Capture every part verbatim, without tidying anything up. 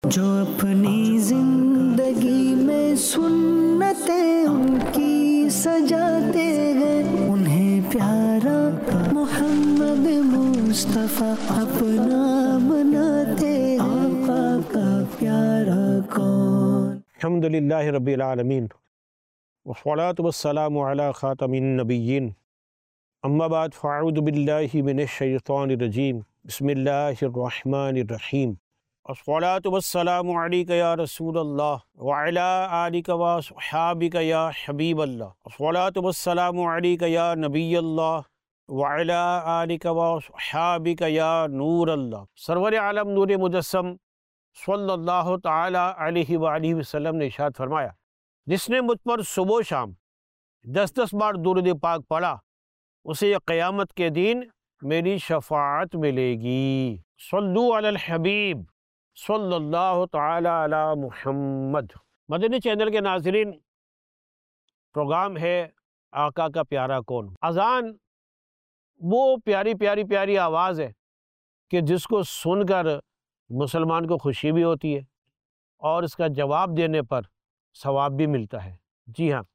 جو اپنی زندگی میں سنتیں ان کی سجاتے ہیں، انہیں پیارا محمد مصطفیٰ اپنا بناتے ہیں۔ آقا کا پیارا کون؟ الحمدللہ رب العالمین والصلاة والسلام علی خاتم النبیین، اما بعد فاعوذ باللہ من الشیطان الرجیم، بسم اللہ الرحمن الرحیم۔ الصلاة والسلام علیک یا رسول اللہ وعلی آلک واصحابک یا حبیب اللہ۔ الصلاة والسلام علیک یا نبی اللہ وعلی آلک واصحابک یا نور اللہ۔ سرور عالم نور مجسم صلی اللہ تعالی علیہ وآلہ وسلم نے ارشاد فرمایا، جس نے مجھ پر صبح و شام دس دس بار درود پاک پڑھا، اسے قیامت کے دن میری شفاعت ملے گی۔ صلو علی الحبیب صلی اللہ تعالی علی محمد۔ مدنی چینل کے ناظرین، پروگرام ہے آقا کا پیارا کون۔ اذان وہ پیاری پیاری پیاری آواز ہے کہ جس کو سن کر مسلمان کو خوشی بھی ہوتی ہے اور اس کا جواب دینے پر ثواب بھی ملتا ہے۔ جی ہاں،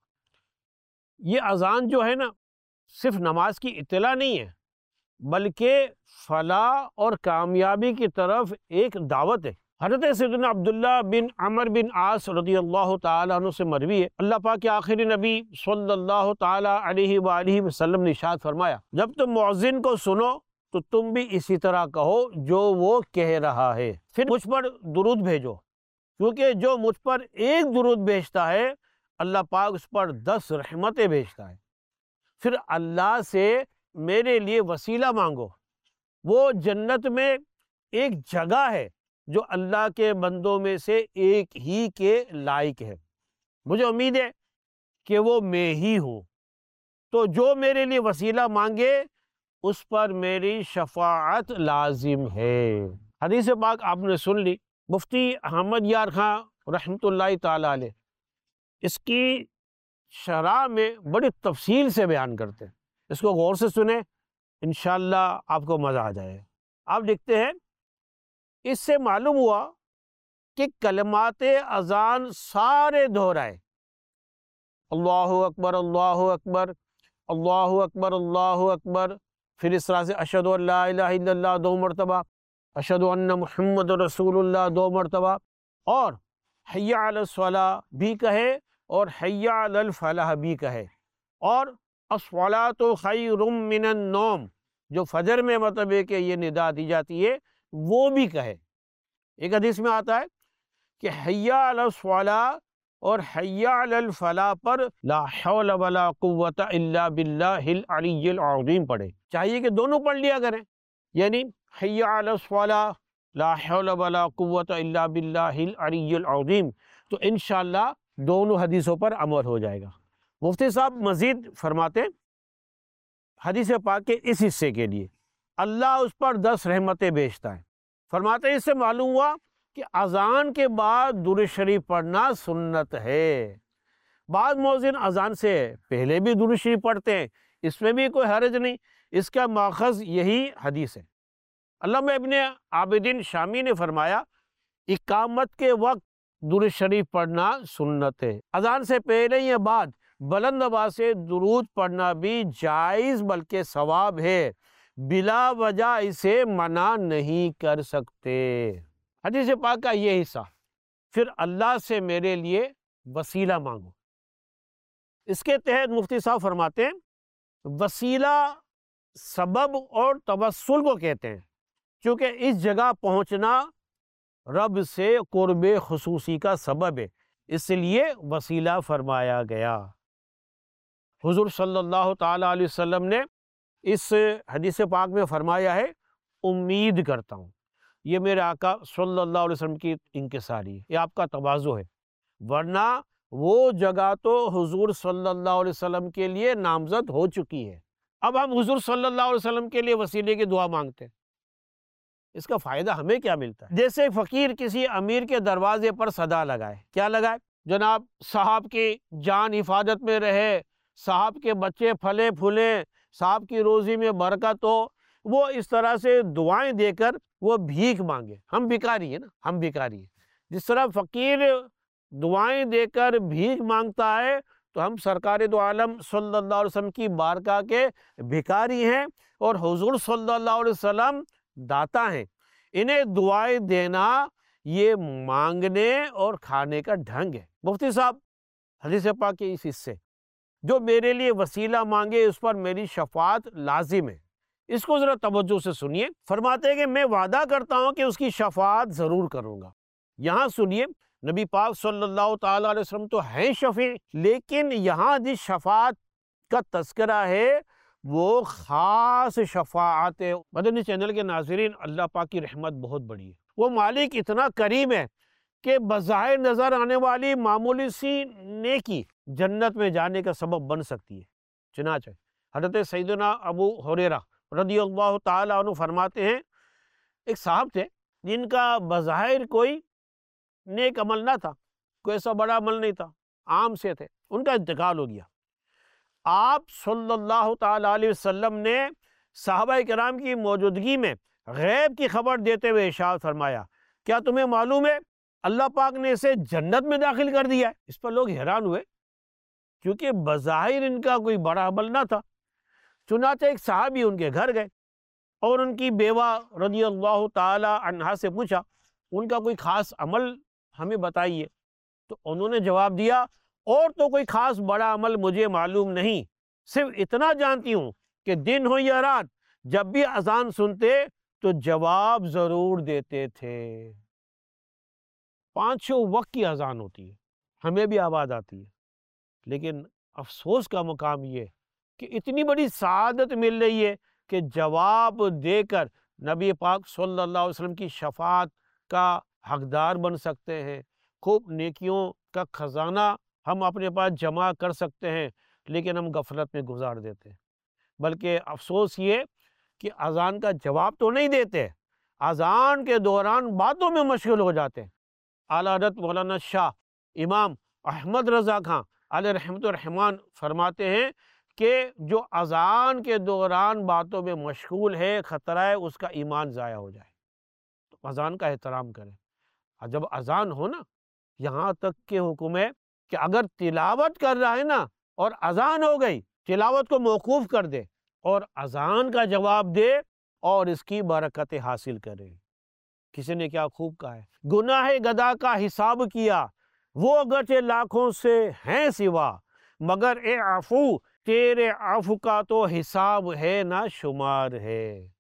یہ اذان جو ہے نا، صرف نماز کی اطلاع نہیں ہے، بلکہ فلاح اور کامیابی کی طرف ایک دعوت ہے۔ حضرت سیدنا عبداللہ بن عمر بن عاص رضی اللہ تعالیٰ عنہ سے مروی ہے، اللہ پاک کے آخری نبی صلی اللہ تعالیٰ علیہ وآلہ وسلم نے ارشاد فرمایا، جب تم مؤذن کو سنو تو تم بھی اسی طرح کہو جو وہ کہہ رہا ہے، پھر مجھ پر درود بھیجو، کیونکہ جو مجھ پر ایک درود بھیجتا ہے اللہ پاک اس پر دس رحمتیں بھیجتا ہے۔ پھر اللہ سے میرے لیے وسیلہ مانگو، وہ جنت میں ایک جگہ ہے جو اللہ کے بندوں میں سے ایک ہی کے لائق ہے، مجھے امید ہے کہ وہ میں ہی ہوں، تو جو میرے لیے وسیلہ مانگے اس پر میری شفاعت لازم ہے۔ حدیث پاک آپ نے سن لی، مفتی احمد یار خان رحمۃ اللہ تعالی علیہ اس کی شرح میں بڑی تفصیل سے بیان کرتے ہیں، اس کو غور سے سنیں، انشاءاللہ آپ کو مزہ آ جائے۔ آپ لکھتے ہیں، اس سے معلوم ہوا کہ کلمات اذان سارے دہرائے، اللہ اکبر اللہ اکبر اللہ اکبر اللہ اکبر، پھر اس طرح سے اشہد ان لا الہ الا اللہ دو مرتبہ، اشہد ان محمد رسول اللہ دو مرتبہ، اور حی علی الصلاۃ بھی کہے اور حی علی الفلاح بھی کہے، اور الصلاۃ خیر من النوم جو فجر میں مطلب ہے کہ یہ ندا دی جاتی ہے وہ بھی کہے۔ ایک حدیث میں آتا ہے کہ حی علی الصلاۃ اور حی علی الفلاح پر لا حول ولا قوت الا باللہ العلی العظیم پڑھے، چاہیے کہ دونوں پڑھ لیا کریں، یعنی حی علی الصلاۃ لا حول ولا قوت الا باللہ العلی العظیم، تو انشاءاللہ دونوں حدیثوں پر عمل ہو جائے گا۔ مفتی صاحب مزید فرماتے ہیں حدیث پاک کے اس حصے کے لیے اللہ اس پر دس رحمتیں بھیجتا ہے، فرماتے ہیں اس سے معلوم ہوا کہ اذان کے بعد درود شریف پڑھنا سنت ہے۔ بعض مؤذن اذان سے پہلے بھی درود شریف پڑھتے ہیں، اس میں بھی کوئی حرج نہیں، اس کا ماخذ یہی حدیث ہے۔ علامہ ابن عابدین شامی نے فرمایا، اقامت کے وقت درود شریف پڑھنا سنت ہے، اذان سے پہلے یا بعد بلند آواز سے درود پڑھنا بھی جائز بلکہ ثواب ہے، بلا وجہ اسے منع نہیں کر سکتے۔ حدیث پاک کا یہ حصہ، پھر اللہ سے میرے لیے وسیلہ مانگو، اس کے تحت مفتی صاحب فرماتے ہیں وسیلہ سبب اور توسل کو کہتے ہیں، چونکہ اس جگہ پہنچنا رب سے قرب خصوصی کا سبب ہے، اس لیے وسیلہ فرمایا گیا۔ حضور صلی اللہ تعالیٰ علیہ وسلم نے اس حدیث پاک میں فرمایا ہے، امید کرتا ہوں، یہ میرے آقا صلی اللہ علیہ وسلم کی انکساری ہے، یہ آپ کا تواضع ہے، ورنہ وہ جگہ تو حضور صلی اللہ علیہ وسلم کے لیے نامزد ہو چکی ہے، اب ہم حضور صلی اللہ علیہ وسلم کے لیے وسیلے کی دعا مانگتے ہیں، اس کا فائدہ ہمیں کیا ملتا ہے؟ جیسے فقیر کسی امیر کے دروازے پر صدا لگائے، کیا لگائے؟ جناب صاحب کی جان حفاظت میں رہے، صاحب کے بچے پھلے پھولیں، صاحب کی روزی میں برکت ہو، وہ اس طرح سے دعائیں دے کر وہ بھیک مانگے۔ ہم بھکاری ہیں نا، ہم بھکاری ہیں، جس طرح فقیر دعائیں دے کر بھیک مانگتا ہے تو ہم سرکار دو عالم صلی اللہ علیہ وسلم کی بارگاہ کے بھکاری ہیں اور حضور صلی اللہ علیہ وسلم داتا ہیں۔ انہیں دعائیں دینا یہ مانگنے اور کھانے کا ڈھنگ ہے۔ مفتی صاحب حدیث پاک کے اس حصے جو میرے لیے وسیلہ مانگے اس پر میری شفاعت لازم ہے، اس کو ذرا توجہ سے سنیے۔ فرماتے ہیں کہ میں وعدہ کرتا ہوں کہ اس کی شفاعت ضرور کروں گا۔ یہاں سنیے، نبی پاک صلی اللہ تعالیٰ علیہ وسلم تو ہیں شفیع، لیکن یہاں جس شفاعت کا تذکرہ ہے وہ خاص شفاعت ہے۔ مدنی چینل کے ناظرین، اللہ پاک کی رحمت بہت بڑی ہے۔ وہ مالک اتنا کریم ہے کہ بظاہر نظر آنے والی معمولی سی نیکی جنت میں جانے کا سبب بن سکتی ہے۔ چنانچہ حضرت سیدنا ابو ہریرہ رضی اللہ تعالیٰ عنہ فرماتے ہیں، ایک صاحب تھے جن کا بظاہر کوئی نیک عمل نہ تھا، کوئی ایسا بڑا عمل نہیں تھا، عام سے تھے، ان کا انتقال ہو گیا۔ آپ صلی اللہ تعالیٰ علیہ وسلم نے صحابہ کرام کی موجودگی میں غیب کی خبر دیتے ہوئے ارشاد فرمایا، کیا تمہیں معلوم ہے اللہ پاک نے اسے جنت میں داخل کر دیا ہے؟ اس پر لوگ حیران ہوئے کیونکہ بظاہر ان کا کوئی بڑا عمل نہ تھا۔ چنانچہ ایک صحابی ان کے گھر گئے اور ان کی بیوہ رضی اللہ تعالی عنہا سے پوچھا ان کا کوئی خاص عمل ہمیں بتائیے، تو انہوں نے جواب دیا، اور تو کوئی خاص بڑا عمل مجھے معلوم نہیں، صرف اتنا جانتی ہوں کہ دن ہو یا رات جب بھی اذان سنتے تو جواب ضرور دیتے تھے۔ پانچوں وقت کی اذان ہوتی ہے، ہمیں بھی آواز آتی ہے، لیکن افسوس کا مقام یہ کہ اتنی بڑی سعادت مل رہی ہے کہ جواب دے کر نبی پاک صلی اللہ علیہ وسلم کی شفاعت کا حقدار بن سکتے ہیں، خوب نیکیوں کا خزانہ ہم اپنے پاس جمع کر سکتے ہیں، لیکن ہم غفلت میں گزار دیتے ہیں۔ بلکہ افسوس یہ کہ اذان کا جواب تو نہیں دیتے، اذان کے دوران باتوں میں مشغول ہو جاتے ہیں۔ اعلیٰ حضرت مولانا شاہ امام احمد رضا خان علیہ رحمت الرحمان فرماتے ہیں کہ جو اذان کے دوران باتوں میں مشغول ہے خطرہ ہے اس کا ایمان ضائع ہو جائے، تو اذان کا احترام کریں۔ جب اذان ہو نا، یہاں تک کہ حکم ہے کہ اگر تلاوت کر رہا ہے نا اور اذان ہو گئی، تلاوت کو موقوف کر دے اور اذان کا جواب دے اور اس کی برکتیں حاصل کرے۔ کسی نے کیا خوب کہا ہے، گناہ گدا کا حساب کیا وہ اگرچہ لاکھوں سے ہیں سوا، مگر اے عفو تیرے عفو کا تو حساب ہے نہ شمار ہے۔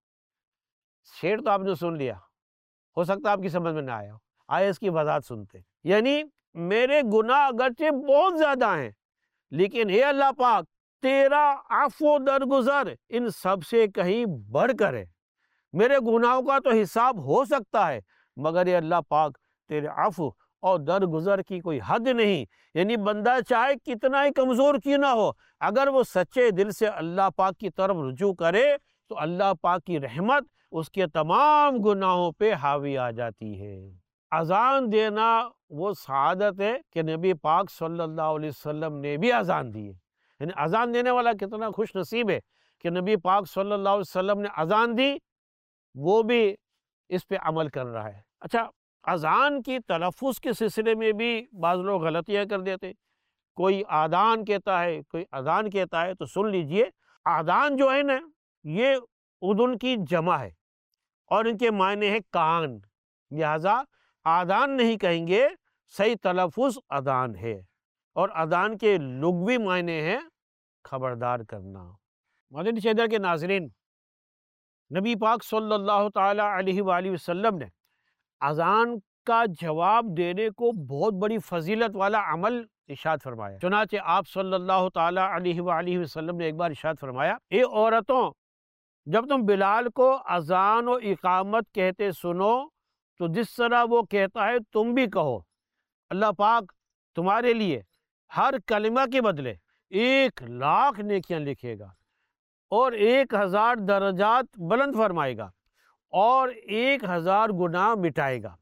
شعر تو آپ نے سن لیا، ہو سکتا ہے آپ کی سمجھ میں نہ آیا ہو، آئے اس کی وضاحت سنتے۔ یعنی میرے گناہ اگرچہ بہت زیادہ ہیں، لیکن اے اللہ پاک تیرا عفو درگزر ان سب سے کہیں بڑھ کر ہے۔ میرے گناہوں کا تو حساب ہو سکتا ہے، مگر اے اللہ پاک تیرے عفو اور درگزر کی کوئی حد نہیں۔ یعنی بندہ چاہے کتنا ہی کمزور کیوں نہ ہو، اگر وہ سچے دل سے اللہ پاک کی طرف رجوع کرے تو اللہ پاک کی رحمت اس کے تمام گناہوں پہ حاوی آ جاتی ہے۔ اذان دینا وہ سعادت ہے کہ نبی پاک صلی اللہ علیہ وسلم نے بھی اذان دی ہے۔ یعنی اذان دینے والا کتنا خوش نصیب ہے کہ نبی پاک صلی اللہ علیہ وسلم نے اذان دی، وہ بھی اس پہ عمل کر رہا ہے۔ اچھا، اذان کی تلفظ کے سلسلے میں بھی بعض لوگ غلطیاں کر دیتے، کوئی آدان کہتا ہے، کوئی اذان کہتا ہے، تو سن لیجئے، آدان جو ہے نا یہ اذن کی جمع ہے اور ان کے معنی ہے کان، لہذا آدان نہیں کہیں گے، صحیح تلفظ اذان ہے، اور اذان کے لغوی معنی ہے خبردار کرنا۔ مدنی چینل کے ناظرین، نبی پاک صلی اللہ تعالی علیہ وآلہ وسلم نے اذان کا جواب دینے کو بہت بڑی فضیلت والا عمل ارشاد فرمایا۔ چنانچہ آپ صلی اللہ تعالی علیہ وآلہ وسلم نے ایک بار ارشاد فرمایا، اے عورتوں، جب تم بلال کو اذان و اقامت کہتے سنو تو جس طرح وہ کہتا ہے تم بھی کہو، اللہ پاک تمہارے لیے ہر کلمہ کے بدلے ایک لاکھ نیکیاں لکھے گا اور ایک ہزار درجات بلند فرمائے گا اور ایک ہزار گناہ مٹائے گا۔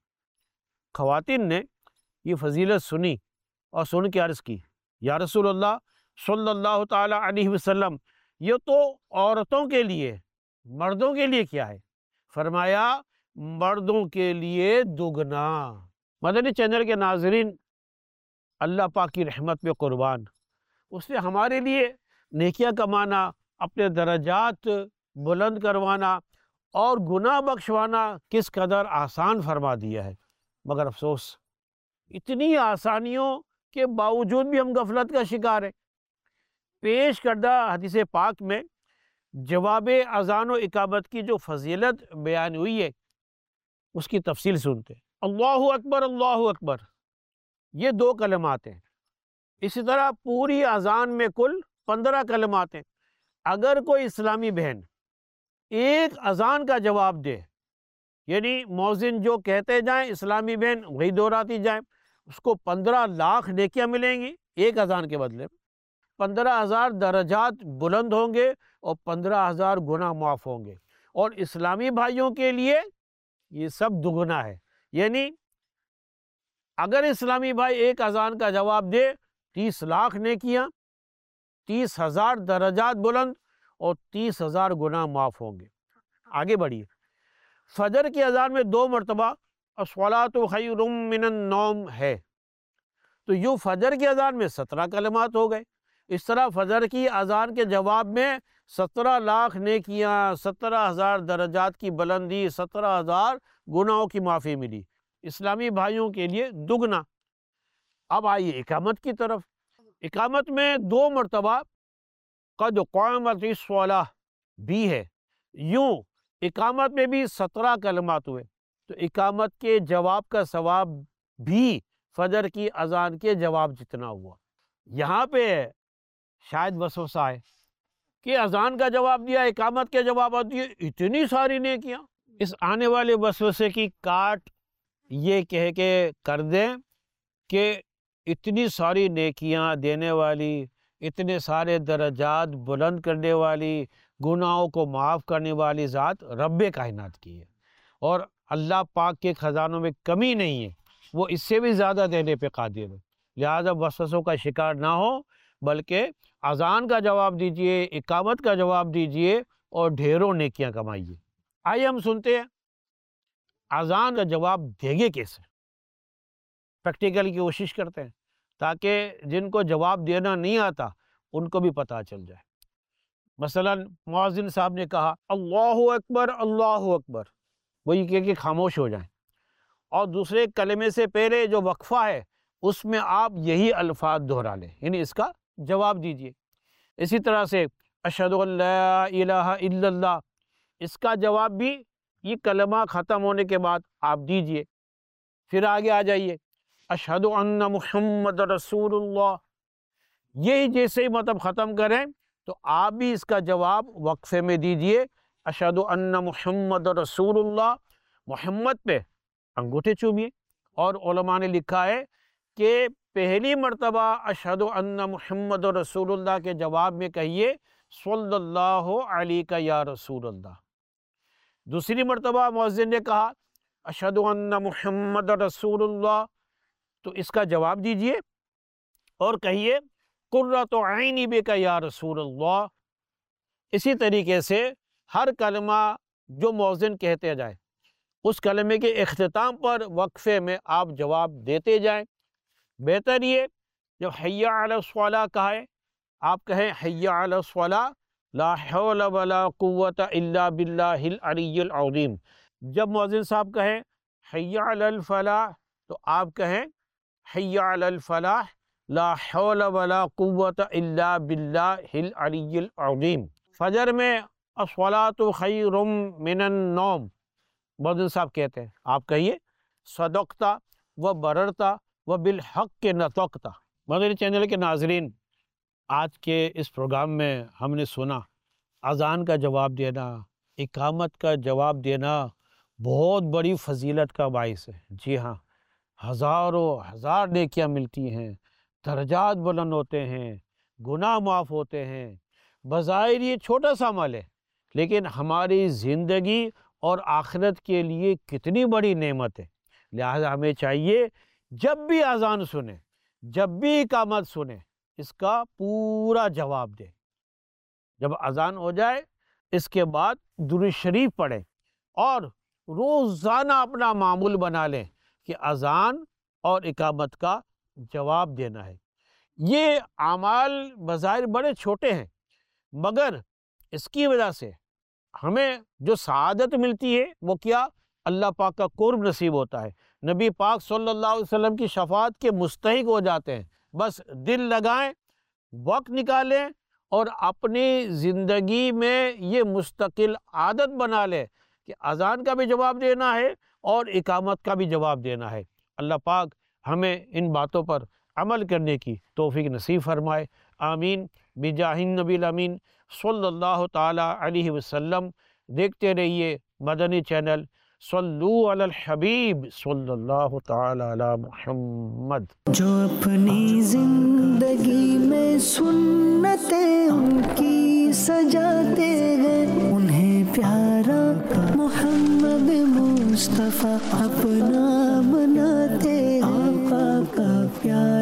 خواتین نے یہ فضیلت سنی اور سن کے عرض کی، یا رسول اللہ صلی اللہ تعالی علیہ وسلم، یہ تو عورتوں کے لیے، مردوں کے لیے کیا ہے؟ فرمایا، مردوں کے لیے دگنا، مدنی چینل کے ناظرین، اللہ پاک کی رحمت پہ قربان، اس نے ہمارے لیے نیکیاں کمانا، اپنے درجات بلند کروانا اور گناہ بخشوانا کس قدر آسان فرما دیا ہے، مگر افسوس اتنی آسانیوں کے باوجود بھی ہم غفلت کا شکار ہیں۔ پیش کردہ حدیث پاک میں جواب اذان و اقامت کی جو فضیلت بیان ہوئی ہے اس کی تفصیل سنتے ہیں۔ اللہ اکبر اللہ اکبر، یہ دو کلمات ہیں۔ اسی طرح پوری اذان میں کل پندرہ کلمات ہیں۔ اگر کوئی اسلامی بہن ایک اذان کا جواب دے، یعنی مؤذن جو کہتے جائیں اسلامی بہن وہی دہراتی جائیں، اس کو پندرہ لاکھ نیکیاں ملیں گی ایک اذان کے بدلے، پندرہ ہزار درجات بلند ہوں گے اور پندرہ ہزار گناہ معاف ہوں گے۔ اور اسلامی بھائیوں کے لیے یہ سب دگنا ہے، یعنی اگر اسلامی بھائی ایک اذان کا جواب دے، تیس لاکھ نیکیاں، تیس ہزار درجات بلند اور تیس ہزار گناہ معاف ہوں گے۔ آگے بڑھیے۔ فجر کی اذان میں دو مرتبہ الصلاۃ خیر من النوم ہے، تو یوں فجر کی اذان میں سترہ کلمات ہو گئے۔ اس طرح فجر کی اذان کے جواب میں سترہ لاکھ نیکیاں، سترہ ہزار درجات کی بلندی، سترہ ہزار گناہوں کی معافی ملی، اسلامی بھائیوں کے لیے دگنا۔ اب آئیے اقامت کی طرف۔ اقامت میں دو مرتبہ قد قامت الصلاۃ بھی ہے، یوں اقامت میں بھی سترہ کلمات ہوئے، تو اقامت کے جواب کا ثواب بھی فجر کی اذان کے جواب جتنا ہوا۔ یہاں پہ شاید وسوسہ ہے کہ اذان کا جواب دیا، اقامت کے جوابات دیے، اتنی ساری نیکیاں۔ اس آنے والے وسوسے کی کاٹ یہ کہہ کے کر دیں کہ اتنی ساری نیکیاں دینے والی، اتنے سارے درجات بلند کرنے والی، گناہوں کو معاف کرنے والی ذات رب کائنات کی ہے، اور اللہ پاک کے خزانوں میں کمی نہیں ہے، وہ اس سے بھی زیادہ دینے پہ قادر ہے۔ لہذا وسوسوں کا شکار نہ ہو، بلکہ اذان کا جواب دیجئے، اقامت کا جواب دیجئے اور ڈھیروں نیکیاں کمائیے۔ آئیے ہم سنتے ہیں اذان کا جواب دیں گے کیسے، پریکٹیکل کی کوشش کرتے ہیں تاکہ جن کو جواب دینا نہیں آتا ان کو بھی پتہ چل جائے۔ مثلا مؤذن صاحب نے کہا اللہ اکبر اللہ اکبر، وہی کہہ کے خاموش ہو جائیں، اور دوسرے کلمے سے پہلے جو وقفہ ہے اس میں آپ یہی الفاظ دہرا لیں، یعنی اس کا جواب دیجئے۔ اسی طرح سے اشہد ان لا الہ الا اللہ، اس کا جواب بھی یہ کلمہ ختم ہونے کے بعد آپ دیجئے۔ پھر آگے آ جائیے اشہد ان محمد رسول اللہ، یہی جیسے ہی مطلب ختم کریں تو آپ بھی اس کا جواب وقفے میں دیجئے، اشہد ان محمد رسول اللہ، محمد پہ انگوٹھے چومیے۔ اور علماء نے لکھا ہے کہ پہلی مرتبہ اشہد ان محمد رسول اللہ کے جواب میں کہیے صلی اللہ علیہ یا رسول اللہ۔ دوسری مرتبہ مؤذن نے کہا اشہد ان محمد رسول اللہ، تو اس کا جواب دیجئے اور کہیے قرۃ عینی بک یا رسول اللہ۔ اسی طریقے سے ہر کلمہ جو مؤذن کہتے جائے اس کلمے کے اختتام پر وقفے میں آپ جواب دیتے جائیں۔ بہتر یہ جب حی علی الصلاۃ کہے آپ کہیں حی علی الصلاۃ لا حول ولا قوت الا باللہ العلی العظیم۔ جب مؤذن صاحب کہیں حی علی الفلاح تو آپ کہیں حی علی الفلاح لا حول ولا قوت الا باللہ العلی العظیم۔ فجر میں الصلاۃ خیر من النوم مؤذن صاحب کہتے ہیں، آپ کہیے صدقتا و بررتا و بالحق نطقتا۔ مدنی چینل کے ناظرین، آج کے اس پروگرام میں ہم نے سنا اذان کا جواب دینا، اقامت کا جواب دینا بہت بڑی فضیلت کا باعث ہے۔ جی ہاں، ہزاروں ہزار نیکیاں ملتی ہیں، درجات بلند ہوتے ہیں، گناہ معاف ہوتے ہیں۔ بظاہر یہ چھوٹا سا عمل ہے، لیکن ہماری زندگی اور آخرت کے لیے کتنی بڑی نعمت ہے۔ لہذا ہمیں چاہیے جب بھی اذان سنیں، جب بھی اقامت سنیں، اس کا پورا جواب دیں۔ جب اذان ہو جائے اس کے بعد درود شریف پڑھیں، اور روزانہ اپنا معمول بنا لیں کہ اذان اور اقامت کا جواب دینا ہے۔ یہ اعمال بظاہر بڑے چھوٹے ہیں، مگر اس کی وجہ سے ہمیں جو سعادت ملتی ہے وہ کیا؟ اللہ پاک کا قرب نصیب ہوتا ہے، نبی پاک صلی اللہ علیہ وسلم کی شفاعت کے مستحق ہو جاتے ہیں۔ بس دل لگائیں، وقت نکالیں اور اپنی زندگی میں یہ مستقل عادت بنا لیں کہ اذان کا بھی جواب دینا ہے اور اقامت کا بھی جواب دینا ہے۔ اللہ پاک ہمیں ان باتوں پر عمل کرنے کی توفیق نصیب فرمائے، آمین بجاہ النبی الامین صلی اللہ تعالی علیہ وسلم۔ دیکھتے رہیے مدنی چینل، صلو علی الحبیب صلی اللہ تعالی علی محمد۔ جو اپنی زندگی میں سنتیں ان کی سجاتے ہیں، انہیں پیارا محمد مصطفیٰ اپنا بناتے ہیں۔ آقا کا پیار